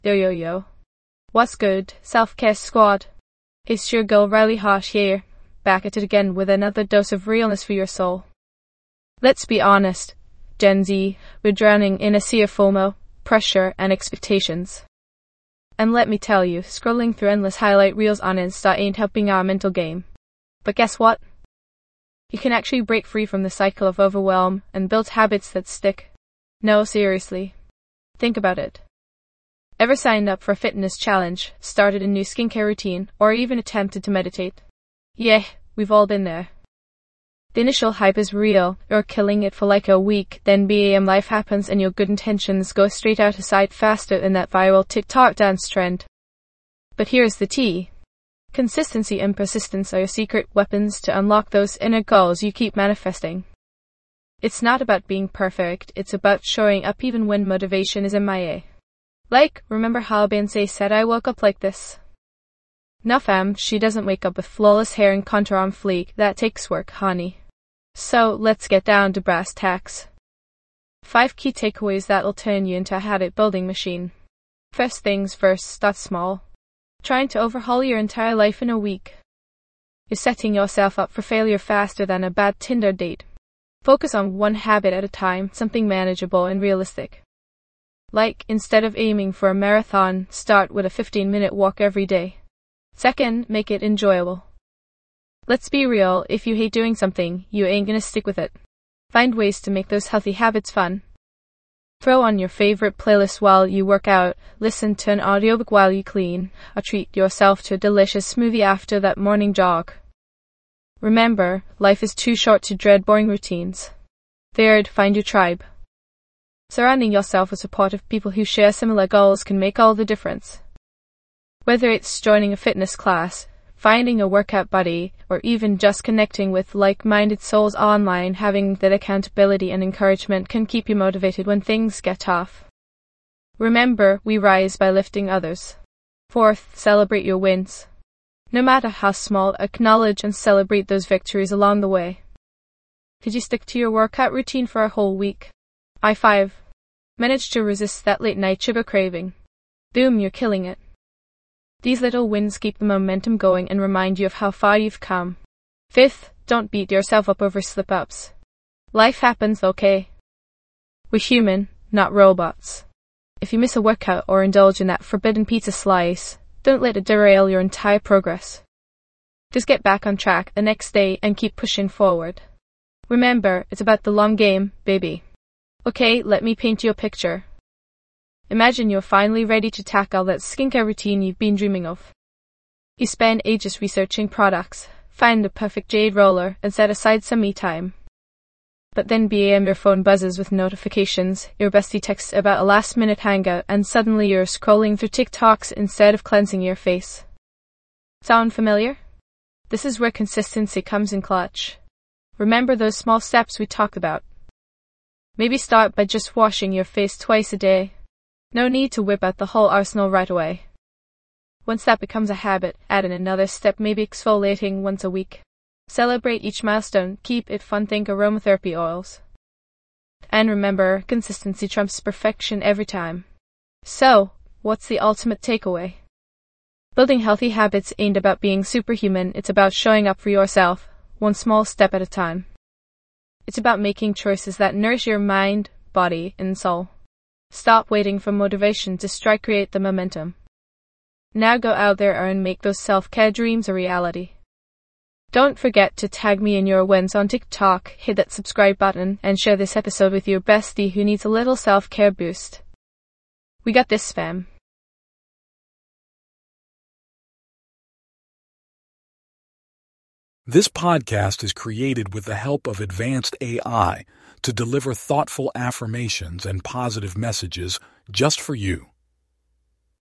Yo. What's good, Self-Care Squad? It's your girl Riley Hosh here, back at it again with another dose of realness for your soul. Let's be honest, Gen Z, we're drowning in a sea of FOMO, pressure, and expectations. And let me tell you, scrolling through endless highlight reels on Insta ain't helping our mental game. But guess what? You can actually break free from the cycle of overwhelm and build habits that stick. No, seriously. Think about it. Ever signed up for a fitness challenge, started a new skincare routine, or even attempted to meditate? Yeah, we've all been there. The initial hype is real, you're killing it for like a week, then BAM life happens and your good intentions go straight out of sight faster than that viral TikTok dance trend. But here's the tea. Consistency and persistence are your secret weapons to unlock those inner goals you keep manifesting. It's not about being perfect, it's about showing up even when motivation is MIA. Like, remember how Beyoncé said I woke up like this? No fam, she doesn't wake up with flawless hair and contour on fleek, that takes work, honey. So, let's get down to brass tacks. 5 key takeaways that'll turn you into a habit-building machine. First things first, start small. Trying to overhaul your entire life in a week. You're setting yourself up for failure faster than a bad Tinder date. Focus on one habit at a time, something manageable and realistic. Like, instead of aiming for a marathon, start with a 15-minute walk every day. Second, make it enjoyable. Let's be real, if you hate doing something, you ain't gonna stick with it. Find ways to make those healthy habits fun. Throw on your favorite playlist while you work out, listen to an audiobook while you clean, or treat yourself to a delicious smoothie after that morning jog. Remember, life is too short to dread boring routines. Third, find your tribe. Surrounding yourself with supportive people who share similar goals can make all the difference. Whether it's joining a fitness class, finding a workout buddy, or even just connecting with like-minded souls online, having that accountability and encouragement can keep you motivated when things get tough. Remember, we rise by lifting others. Fourth, celebrate your wins. No matter how small, acknowledge and celebrate those victories along the way. Did you stick to your workout routine for a whole week? I5. Manage to resist that late-night sugar craving. Boom, you're killing it. These little wins keep the momentum going and remind you of how far you've come. Fifth, don't beat yourself up over slip-ups. Life happens, okay? We're human, not robots. If you miss a workout or indulge in that forbidden pizza slice, don't let it derail your entire progress. Just get back on track the next day and keep pushing forward. Remember, it's about the long game, baby. Okay, let me paint you a picture. Imagine you're finally ready to tackle that skincare routine you've been dreaming of. You spend ages researching products, find the perfect jade roller, and set aside some me time. But then BAM your phone buzzes with notifications, your bestie texts about a last-minute hangout, and suddenly you're scrolling through TikToks instead of cleansing your face. Sound familiar? This is where consistency comes in clutch. Remember those small steps we talked about. Maybe start by just washing your face twice a day. No need to whip out the whole arsenal right away. Once that becomes a habit, add in another step, maybe exfoliating once a week. Celebrate each milestone, keep it fun, think aromatherapy oils. And remember, consistency trumps perfection every time. So, what's the ultimate takeaway? Building healthy habits ain't about being superhuman, it's about showing up for yourself, one small step at a time. It's about making choices that nourish your mind, body, and soul. Stop waiting for motivation to strike, create the momentum. Now go out there and make those self-care dreams a reality. Don't forget to tag me in your wins on TikTok, hit that subscribe button, and share this episode with your bestie who needs a little self-care boost. We got this, fam. This podcast is created with the help of advanced AI to deliver thoughtful affirmations and positive messages just for you.